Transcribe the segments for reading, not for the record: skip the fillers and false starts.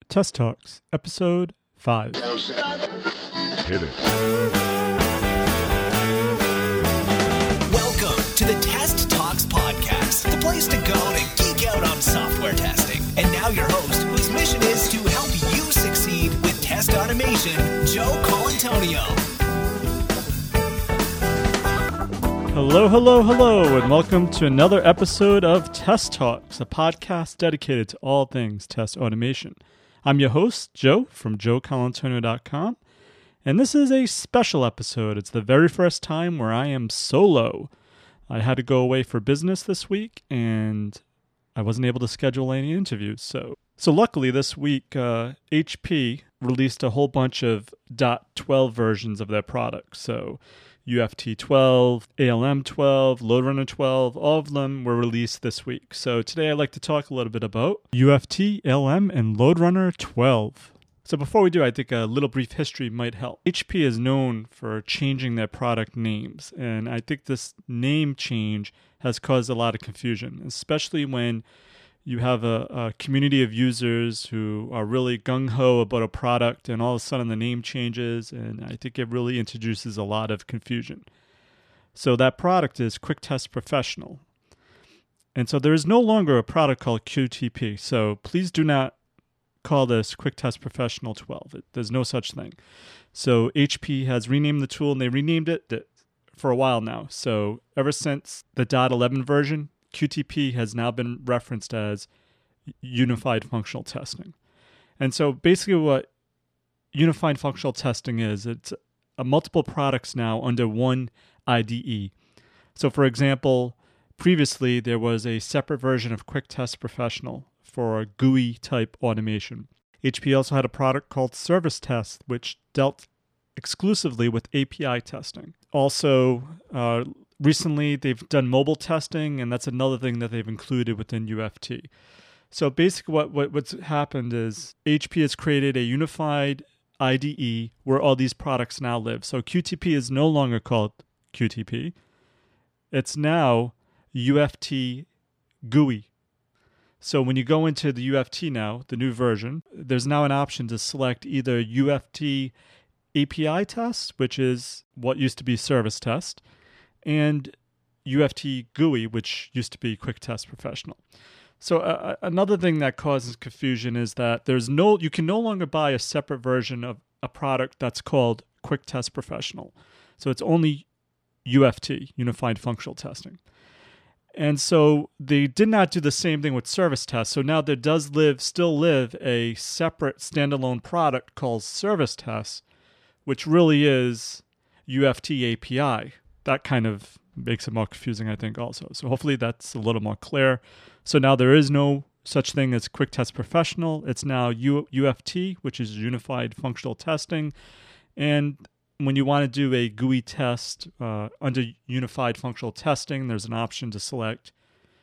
Test Talks, Episode 5. Hit it. Welcome to the Test Talks Podcast, the place to go to geek out on software testing. And now your host, whose mission is to help you succeed with test automation, Joe Colantonio. Hello, and welcome to another episode of Test Talks, a podcast dedicated to all things test automation. I'm your host, Joe, from joecolantonio.com, and this is a special episode. It's the very first time where I am solo. I had to go away for business this week, and I wasn't able to schedule any interviews. So luckily this week, HP released a whole bunch of .12 versions of their products. So UFT 12, ALM 12, LoadRunner 12, all of them were released this week. So today I'd like to talk a little bit about UFT, ALM, and LoadRunner 12. So before we do, I think a little brief history might help. HP is known for changing their product names, and I think this name change has caused a lot of confusion, especially when you have a community of users who are really gung-ho about a product, and all of a sudden the name changes, and I think it really introduces a lot of confusion. So that product is Quick Test Professional. And so there is no longer a product called QTP, so please do not call this Quick Test Professional 12. There's no such thing. So HP has renamed the tool, and they renamed it for a while now. So ever since the .11 version, QTP has now been referenced as Unified Functional Testing. And so basically what Unified Functional Testing is, it's multiple products now under one IDE. So for example, previously there was a separate version of Quick Test Professional for GUI type automation. HP also had a product called Service Test, which dealt exclusively with API testing. Also, recently, they've done mobile testing, and that's another thing that they've included within UFT. So basically what's happened is HP has created a unified IDE where all these products now live. So QTP is no longer called QTP. It's now UFT GUI. So when you go into the UFT now, the new version, there's now an option to select either UFT API test, which is what used to be Service Test, and UFT GUI, which used to be Quick Test Professional. So another thing that causes confusion is that you can no longer buy a separate version of a product that's called Quick Test Professional. So it's only UFT, Unified Functional Testing. And so they did not do the same thing with Service Test. So now there does still live a separate standalone product called Service Test, which really is UFT API. That kind of makes it more confusing, I think, also. So hopefully that's a little more clear. So now there is no such thing as Quick Test Professional. It's now UFT, which is Unified Functional Testing. And when you want to do a GUI test under Unified Functional Testing, there's an option to select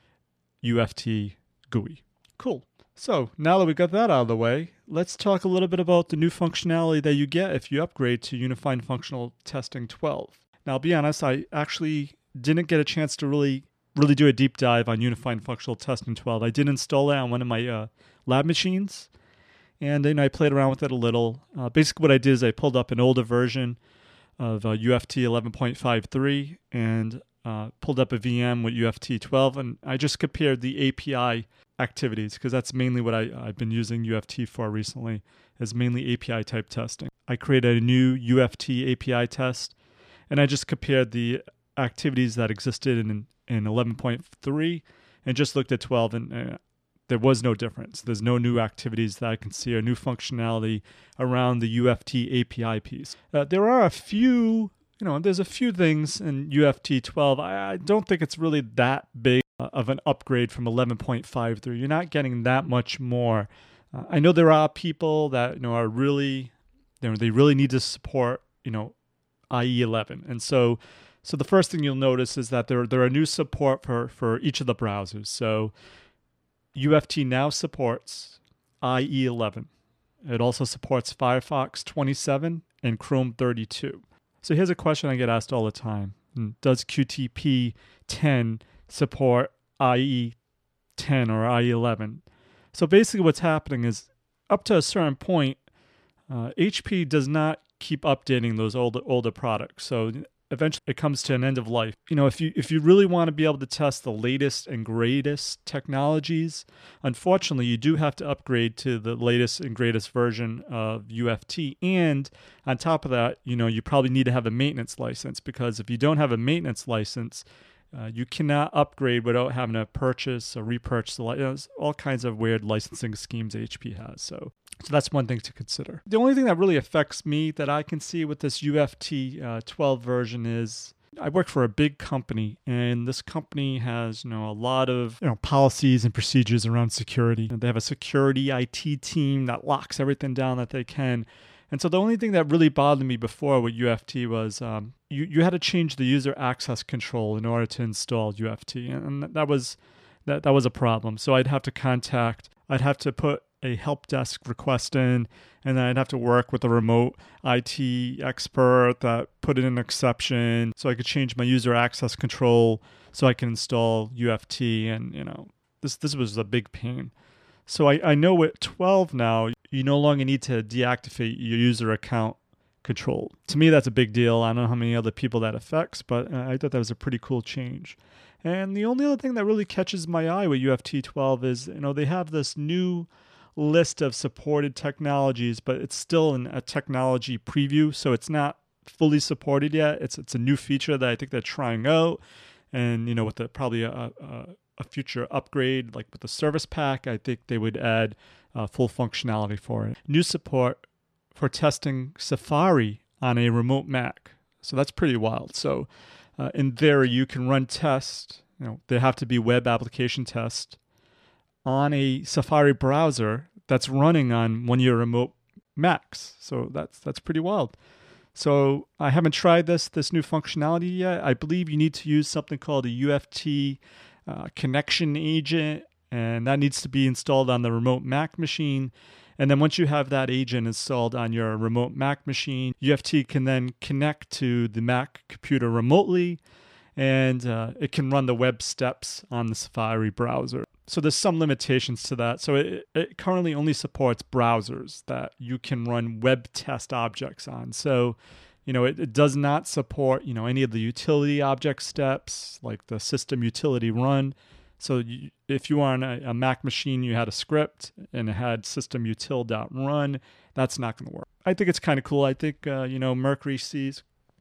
UFT GUI. Cool. So now that we got that out of the way, let's talk a little bit about the new functionality that you get if you upgrade to Unified Functional Testing 12. Now, I'll be honest, I actually didn't get a chance to really do a deep dive on Unified Functional Testing 12. I did install it on one of my lab machines, and I played around with it a little. Basically, what I did is I pulled up an older version of UFT 11.53 and pulled up a VM with UFT 12, and I just compared the API activities, because that's mainly what I've been using UFT for recently, is mainly API type testing. I created a new UFT API test, and I just compared the activities that existed in 11.3 and just looked at 12, and there was no difference. There's no new activities that I can see or new functionality around the UFT API piece. There are a few, there's a few things in UFT 12. I don't think it's really that big of an upgrade from 11.53. You're not getting that much more. I know there are people that are really, they really need to support IE 11, and so the first thing you'll notice is that there are new support for each of the browsers. So UFT now supports IE 11. It also supports Firefox 27 and Chrome 32. So here's a question I get asked all the time: does QTP 10 support IE 10 or IE 11? So basically what's happening is up to a certain point, HP does not keep updating those older products. So eventually it comes to an end of life. If you really want to be able to test the latest and greatest technologies, unfortunately, you do have to upgrade to the latest and greatest version of UFT. And on top of that, you probably need to have a maintenance license, because if you don't have a maintenance license, you cannot upgrade without having to purchase or repurchase the license. All kinds of weird licensing schemes HP has. So that's one thing to consider. The only thing that really affects me that I can see with this UFT 12 version is I work for a big company, and this company has a lot of policies and procedures around security. They have a security IT team that locks everything down that they can. And so the only thing that really bothered me before with UFT was you had to change the user access control in order to install UFT, and that was a problem. So I'd have to put a help desk request in, and then I'd have to work with a remote IT expert that put in an exception so I could change my user access control so I can install UFT, and this was a big pain. So I know with 12 now, you no longer need to deactivate your user account control. To me, that's a big deal. I don't know how many other people that affects, but I thought that was a pretty cool change. And the only other thing that really catches my eye with UFT 12 is, they have this new list of supported technologies, but it's still in a technology preview, so it's not fully supported yet. It's a new feature that I think they're trying out, and with probably a future upgrade, like with the service pack, I think they would add full functionality for it. New support for testing Safari on a remote Mac, so that's pretty wild. So in there, you can run tests. They have to be web application tests on a Safari browser that's running on one of your remote Macs. So that's pretty wild. So I haven't tried this new functionality yet. I believe you need to use something called a UFT connection agent, and that needs to be installed on the remote Mac machine. And then once you have that agent installed on your remote Mac machine, UFT can then connect to the Mac computer remotely, and it can run the web steps on the Safari browser. So there's some limitations to that. So it currently only supports browsers that you can run web test objects on. So, it does not support, any of the utility object steps, like the system utility run. So if you were on a Mac machine, you had a script and it had systemutil.run, that's not going to work. I think it's kind of cool. I think, Mercury sees...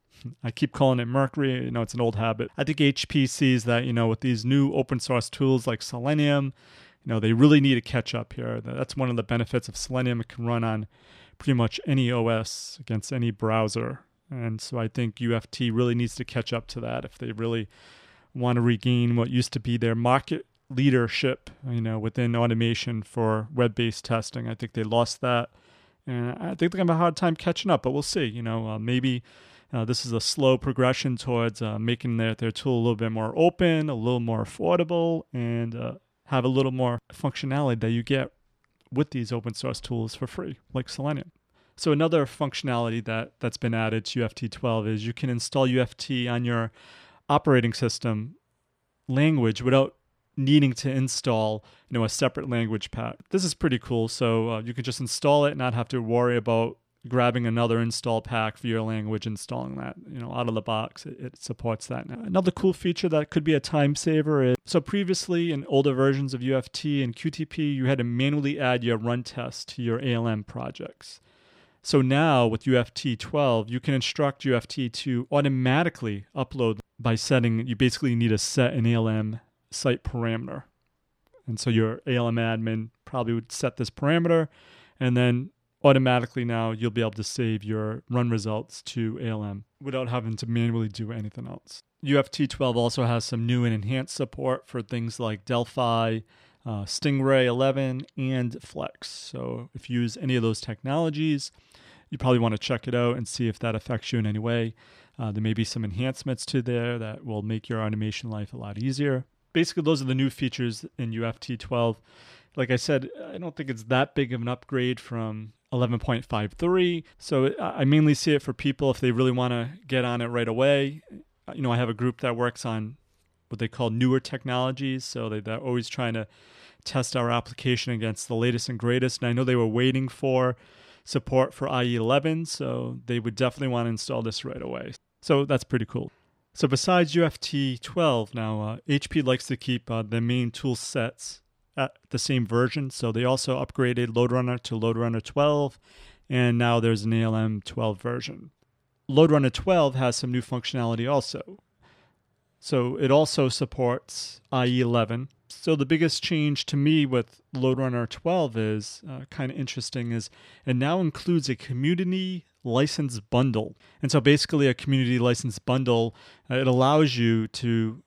I keep calling it Mercury. It's an old habit. I think HP sees that, with these new open source tools like Selenium, they really need to catch up here. That's one of the benefits of Selenium. It can run on pretty much any OS against any browser. And so I think UFT really needs to catch up to that if they really want to regain what used to be their market leadership, within automation for web-based testing. I think they lost that. And I think they're going to have a hard time catching up, but we'll see. Maybe... this is a slow progression towards making their tool a little bit more open, a little more affordable, and have a little more functionality that you get with these open source tools for free, like Selenium. So another functionality that's been added to UFT 12 is you can install UFT on your operating system language without needing to install a separate language pack. This is pretty cool. So you can just install it and not have to worry about grabbing another install pack for your language, installing that, out of the box. It supports that now. Another cool feature that could be a time saver is, so previously in older versions of UFT and QTP, you had to manually add your run test to your ALM projects. So now with UFT 12, you can instruct UFT to automatically upload by setting, you basically need to set an ALM site parameter. And so your ALM admin probably would set this parameter, and then automatically now you'll be able to save your run results to ALM without having to manually do anything else. UFT 12 also has some new and enhanced support for things like Delphi, Stingray 11, and Flex. So if you use any of those technologies, you probably want to check it out and see if that affects you in any way. There may be some enhancements to there that will make your automation life a lot easier. Basically, those are the new features in UFT 12. Like I said, I don't think it's that big of an upgrade from 11.53. So I mainly see it for people if they really want to get on it right away. I have a group that works on what they call newer technologies. So they're always trying to test our application against the latest and greatest. And I know they were waiting for support for IE11, so they would definitely want to install this right away. So that's pretty cool. So besides UFT 12, now HP likes to keep the main tool sets at the same version. So they also upgraded LoadRunner to LoadRunner 12, and now there's an ALM 12 version. LoadRunner 12 has some new functionality also. So it also supports IE11. So the biggest change to me with LoadRunner 12 is kind of interesting is it now includes a community license bundle. And so basically a community license bundle, it allows you to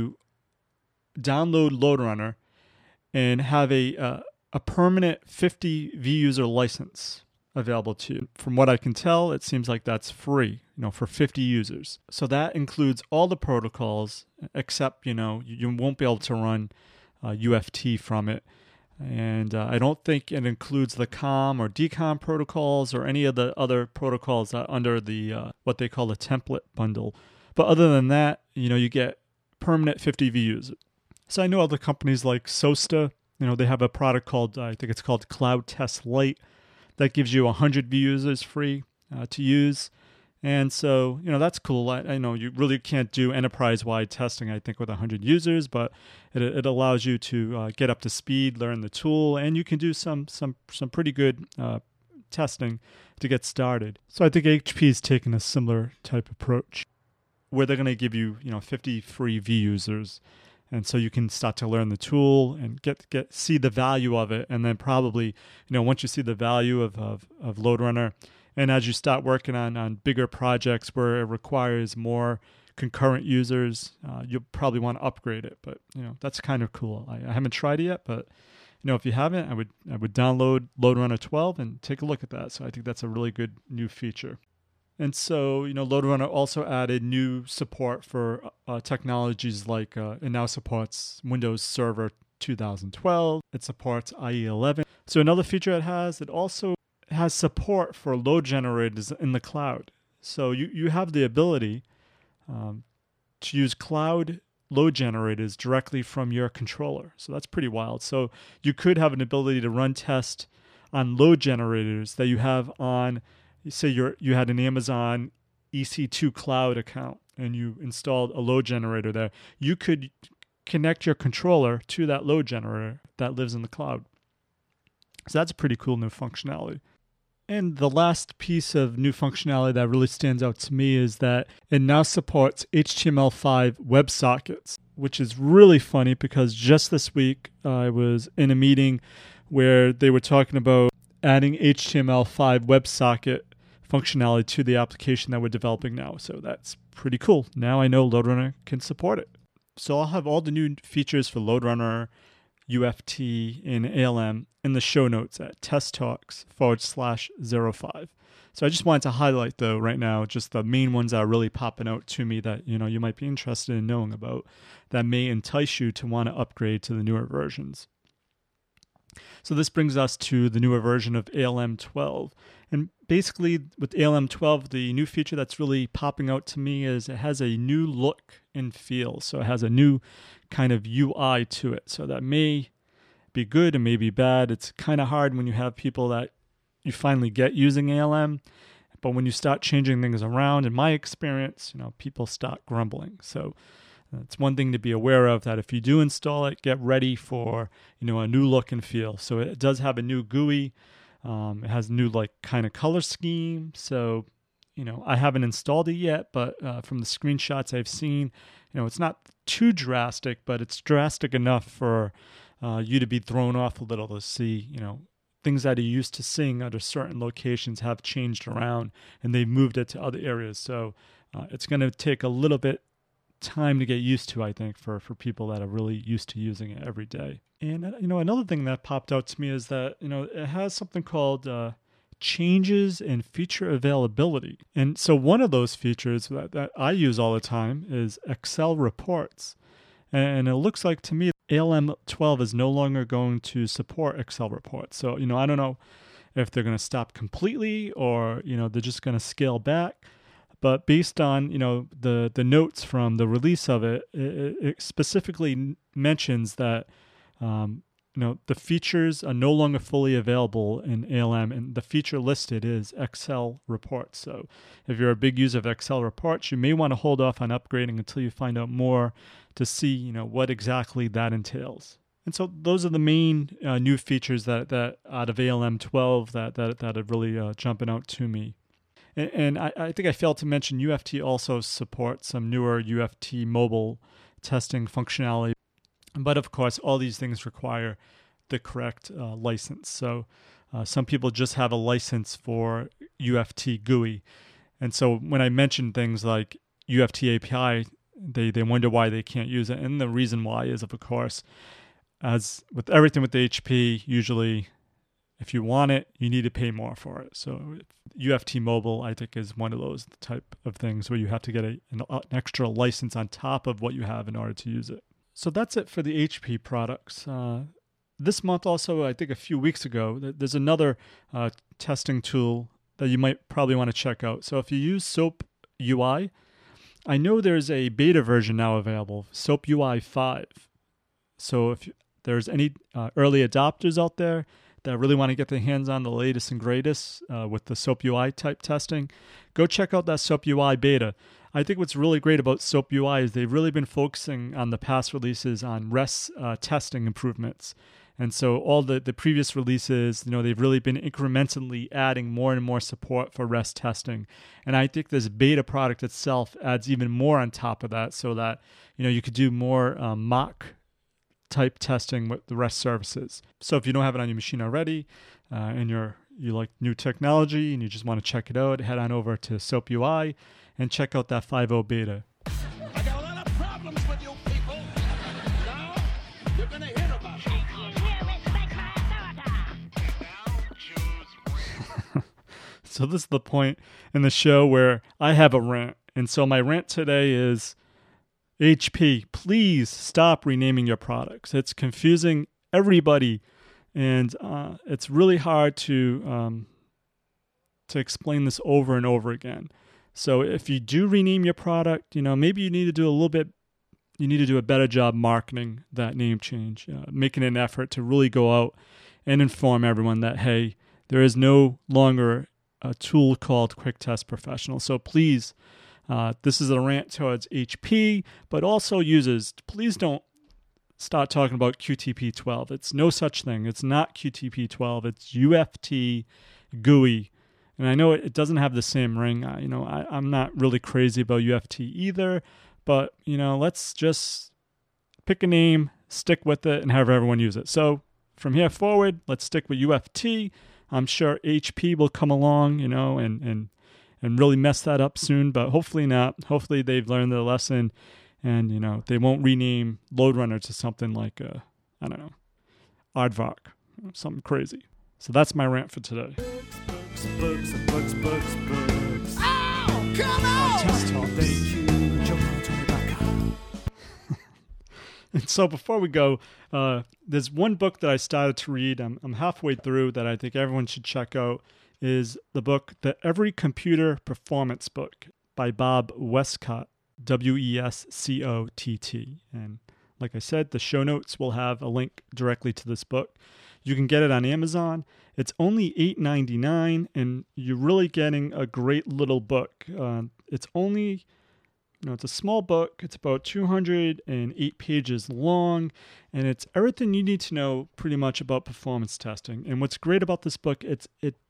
download LoadRunner and have a permanent 50 vUser license available to you. From what I can tell, it seems like that's free, for 50 users. So that includes all the protocols, except, you won't be able to run UFT from it. And I don't think it includes the COM or DCOM protocols or any of the other protocols under the what they call a template bundle. But other than that, you get permanent 50 vUser. So I know other companies like Sosta, they have a product called, I think it's called Cloud Test Lite, that gives you 100 vUsers free to use. And so, that's cool. I know you really can't do enterprise-wide testing, I think, with 100 users, but it allows you to get up to speed, learn the tool, and you can do some pretty good testing to get started. So I think HP is taking a similar type approach where they're going to give you, 50 free vUsers. And so you can start to learn the tool and see the value of it. And then probably, once you see the value of LoadRunner, and as you start working on bigger projects where it requires more concurrent users, you'll probably want to upgrade it. But, that's kind of cool. I haven't tried it yet, but, if you haven't, I would download LoadRunner 12 and take a look at that. So I think that's a really good new feature. And so, LoadRunner also added new support for technologies like it now supports Windows Server 2012. It supports IE11. So another feature it also has support for load generators in the cloud. So you have the ability to use cloud load generators directly from your controller. So that's pretty wild. So you could have an ability to run tests on load generators that you have on, say you had an Amazon EC2 cloud account and you installed a load generator there. You could connect your controller to that load generator that lives in the cloud. So that's a pretty cool new functionality. And the last piece of new functionality that really stands out to me is that it now supports HTML5 WebSockets, which is really funny because just this week I was in a meeting where they were talking about adding HTML5 WebSocket functionality to the application that we're developing now. So that's pretty cool. Now I know LoadRunner can support it. So I'll have all the new features for LoadRunner, UFT, and ALM in the show notes at testtalks/05. So I just wanted to highlight, though, right now, just the main ones that are really popping out to me that, you might be interested in knowing about that may entice you to want to upgrade to the newer versions. So this brings us to the newer version of ALM 12. And basically, with ALM 12, the new feature that's really popping out to me is it has a new look and feel. So it has a new kind of UI to it. So that may be good and may be bad. It's kind of hard when you have people that you finally get using ALM. But when you start changing things around, in my experience, people start grumbling. So it's one thing to be aware of, that if you do install it, get ready for, a new look and feel. So it does have a new GUI. It has a new kind of color scheme. So, I haven't installed it yet, but from the screenshots I've seen, it's not too drastic, but it's drastic enough for you to be thrown off a little to see, things that you're used to seeing under certain locations have changed around and they've moved it to other areas. So it's going to take a little bit time to get used to, I think, for people that are really used to using it every day. And, another thing that popped out to me is that, it has something called changes in feature availability. And so one of those features that I use all the time is Excel reports. And it looks like to me ALM 12 is no longer going to support Excel reports. So, I don't know if they're going to stop completely or, they're just going to scale back. But based on, the notes from the release of it, it specifically mentions that the features are no longer fully available in ALM, and the feature listed is Excel reports. So if you're a big user of Excel reports, you may want to hold off on upgrading until you find out more to see, what exactly that entails. And so those are the main new features that out of ALM 12 that are really jumping out to me. And I think I failed to mention UFT also supports some newer UFT mobile testing functionality. But of course, all these things require the correct license. So some people just have a license for UFT GUI. And so when I mention things like UFT API, they wonder why they can't use it. And the reason why is, of course, as with everything with the HP, usually if you want it, you need to pay more for it. So UFT Mobile, I think, is one of those type of things where you have to get an extra license on top of what you have in order to use it. So that's it for the HP products. This month also, I think a few weeks ago, there's another testing tool that you might probably want to check out. So if you use SOAP UI, I know there's a beta version now available, SOAP UI 5. So if there's any early adopters out there that really want to get their hands on the latest and greatest with the SOAP UI type testing, go check out that SOAP UI beta. I think what's really great about SOAP UI is they've really been focusing on the past releases on REST testing improvements. And so all the previous releases, they've really been incrementally adding more and more support for REST testing. And I think this beta product itself adds even more on top of that so that, you could do more mock type testing with the REST services. So if you don't have it on your machine already and you like new technology and you just want to check it out, head on over to SOAP UI and check out that 5.0 beta. I got a lot of problems with you people. Now, you're going to hear about it. So this is the point in the show where I have a rant. And so my rant today is, HP, please stop renaming your products. It's confusing everybody, and it's really hard to explain this over and over again. So if you do rename your product, maybe you need to do a better job marketing that name change, making an effort to really go out and inform everyone that, hey, there is no longer a tool called Quick Test Professional. So please, this is a rant towards HP, but also users, please don't start talking about QTP 12. It's no such thing. It's not QTP 12. It's UFT GUI. And I know it doesn't have the same ring. I'm not really crazy about UFT either, but, let's just pick a name, stick with it, and have everyone use it. So from here forward, let's stick with UFT. I'm sure HP will come along, and really mess that up soon, but hopefully not. Hopefully they've learned their lesson and, they won't rename LoadRunner to something like, Aardvark, something crazy. So that's my rant for today. Books. Oh, come on! Test Talk. Thank you, JoeCollentoni.com. And so before we go, there's one book that I started to read. I'm halfway through that I think everyone should check out. Is the book The Every Computer Performance Book by Bob Westcott, Wescott. And like I said, the show notes will have a link directly to this book. You can get it on Amazon. It's only $8.99, and you're really getting a great little book. It's only, it's a small book. It's about 208 pages long, and it's everything you need to know pretty much about performance testing. And what's great about this book, it's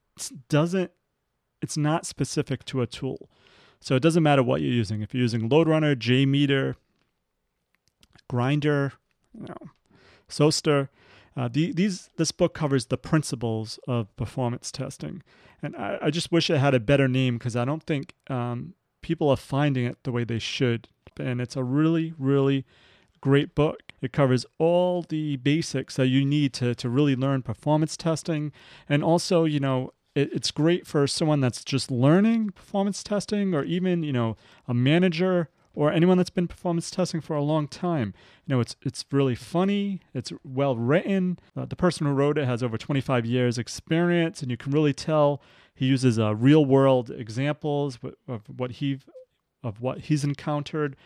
not specific to a tool. So it doesn't matter what you're using. If you're using LoadRunner, JMeter, Grinder, Soster, this book covers the principles of performance testing. And I just wish it had a better name because I don't think people are finding it the way they should. And it's a really, really great book. It covers all the basics that you need to really learn performance testing. And also, it's great for someone that's just learning performance testing, or even, a manager or anyone that's been performance testing for a long time. It's really funny. It's well written. The person who wrote it has over 25 years experience, and you can really tell he uses real world examples of what he's encountered.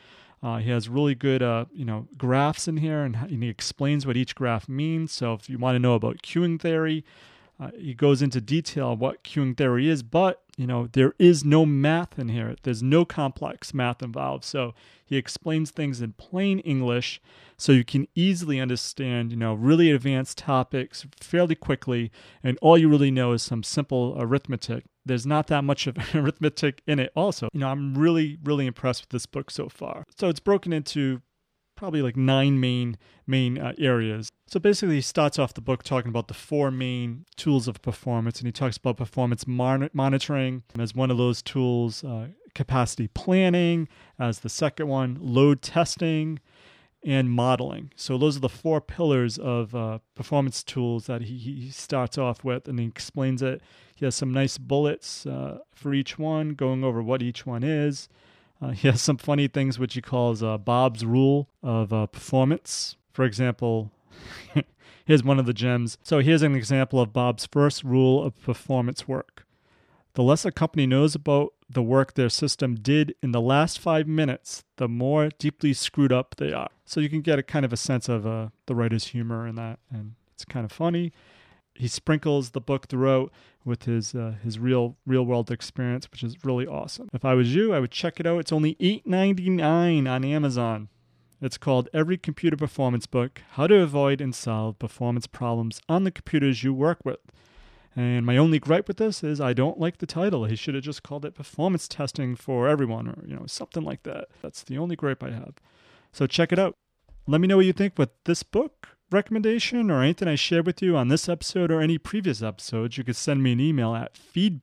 He has really good, graphs in here, and he explains what each graph means. So if you want to know about queuing theory, he goes into detail on what queuing theory is, but, there is no math in here. There's no complex math involved. So he explains things in plain English so you can easily understand, really advanced topics fairly quickly, and all you really know is some simple arithmetic. There's not that much of arithmetic in it also. I'm really, really impressed with this book so far. So it's broken into probably like 9 main areas. So basically he starts off the book talking about the 4 main tools of performance, and he talks about performance monitoring as one of those tools, capacity planning as the second one, load testing, and modeling. So those are the 4 pillars of performance tools that he starts off with, and he explains it. He has some nice bullets for each one, going over what each one is. He has some funny things which he calls Bob's rule of performance. For example, here's one of the gems. So here's an example of Bob's first rule of performance work. The less a company knows about the work their system did in the last 5 minutes, the more deeply screwed up they are. So you can get a kind of a sense of the writer's humor in that, and it's kind of funny. He sprinkles the book throughout with his real world experience, which is really awesome. If I was you, I would check it out. It's only $8.99 on Amazon. It's called Every Computer Performance Book: How to Avoid and Solve Performance Problems on the Computers You Work With. And my only gripe with this is I don't like the title. He should have just called it Performance Testing for Everyone, or something like that. That's the only gripe I have. So check it out. Let me know what you think with this book recommendation or anything I shared with you on this episode or any previous episodes. You could send me an email at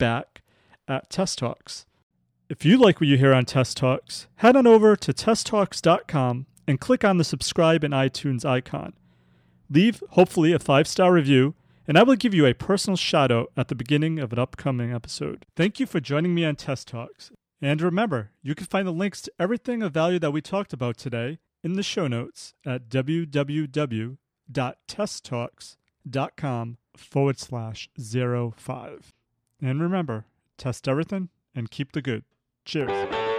feedback@testtalks. If you like what you hear on Test Talks, head on over to testtalks.com and click on the subscribe and iTunes icon. Leave, hopefully, a 5-star review, and I will give you a personal shout out at the beginning of an upcoming episode. Thank you for joining me on Test Talks. And remember, you can find the links to everything of value that we talked about today in the show notes at www.testtalks.com/05. And remember, test everything and keep the good. Cheers.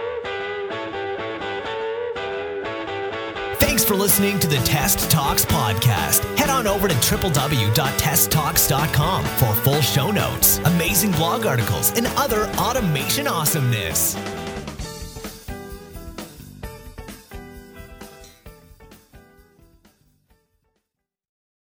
Thanks for listening to the Test Talks podcast. Head on over to www.testtalks.com for full show notes, amazing blog articles, and other automation awesomeness.